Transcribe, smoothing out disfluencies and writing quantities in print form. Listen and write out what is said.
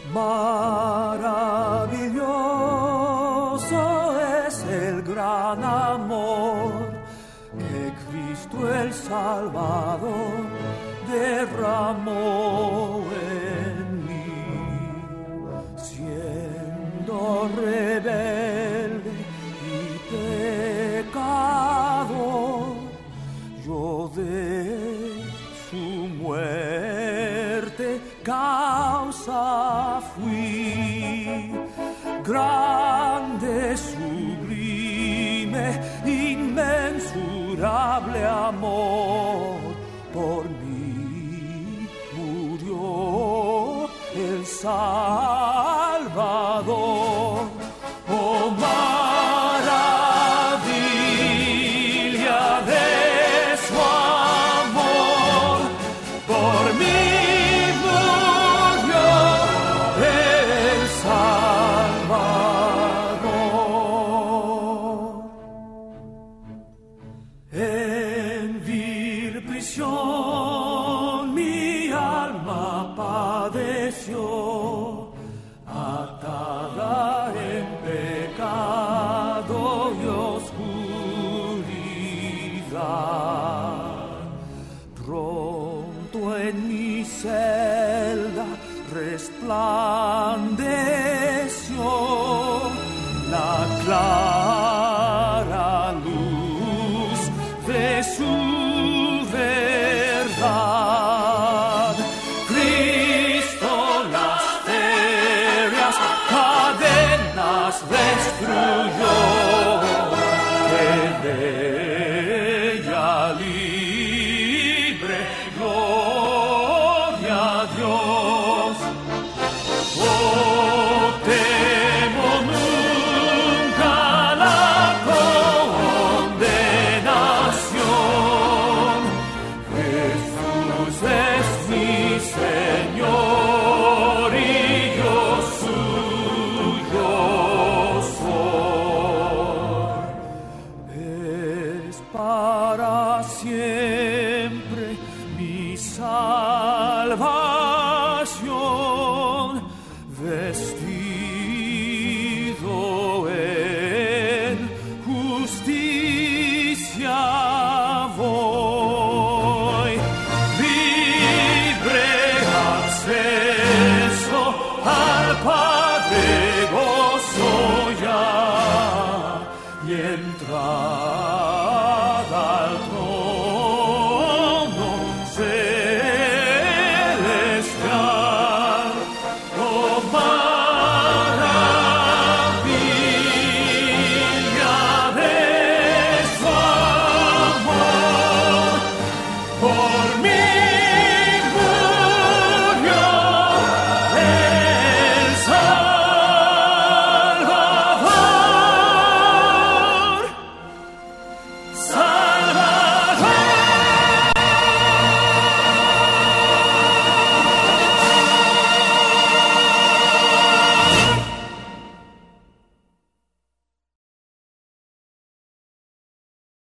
Maravilloso es el gran amor que Cristo el Salvador derramó en mí. Siendo rebelde y pecador, yo de su muerte causa fui. Grande, sublime, inmensurable amor, por mí murió el Salvador. Oh, maravilla de su amor, por mí mi alma padeció, atada en pecado y oscuridad. Pronto en mi celda resplandeció la clara luz de su verdad. Cristo las ferias cadenas destruyó, quedé ya libre, gloria a Dios. Oh, temo nunca la condenación. Jesús es mi Señor y yo suyo soy. Es para siempre mi salvación.